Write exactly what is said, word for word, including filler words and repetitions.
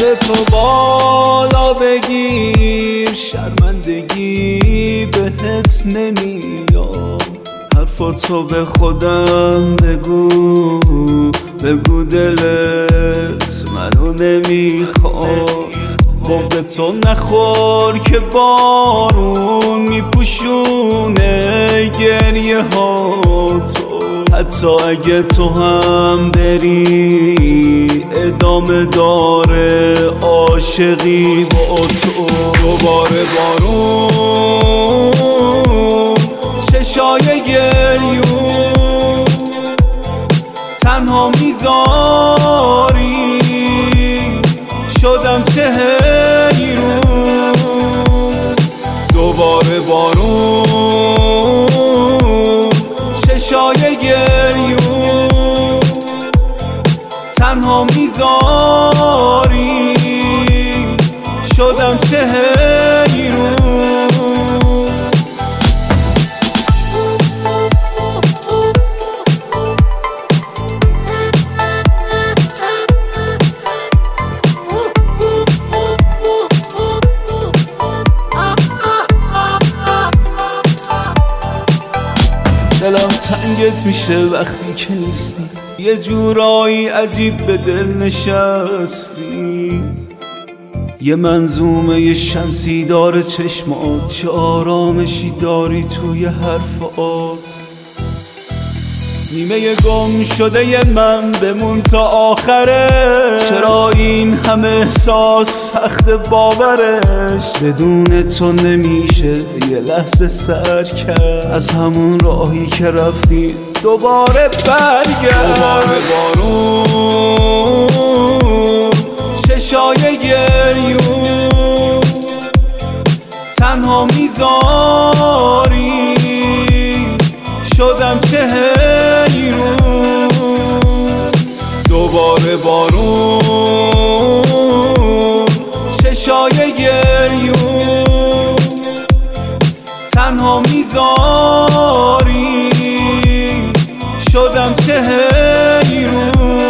سر تو بالا بگیر، شرمندگی بهت نمیاد. حرفاتو به خودم بگو، بگو دلت منو نمیخواد. بغض تو نخور که بارون میپوشونه گریه هاتو. حتی اگه تو هم بری ادامه داره عاشقی با تو. دوباره بارون، چشای گریون، تنها میذاری شدم چه حیرون. دوباره بارون، چشای گریون، تنها میذاری شدم چه حیرون. دلم تنگت میشه وقتی که نیستی، یه جورایی عجیب به دل نشستی. یه منظومه یه شمسی داره چشمات، چه آرامشی داری توی حرفات. نیمه گم شده ی من بمون تا آخرش. چرا این همه احساس سخت باورش؟ بدون تو نمیشه یه لحظه سر کرد. از همون راهی که رفتی دوباره برگرد. دوباره بارون، چشای گریون، تنها میذاری شدم چه حیرون. دوباره بارون، چشای گریون، تنها میذاری شدم چه حیرون.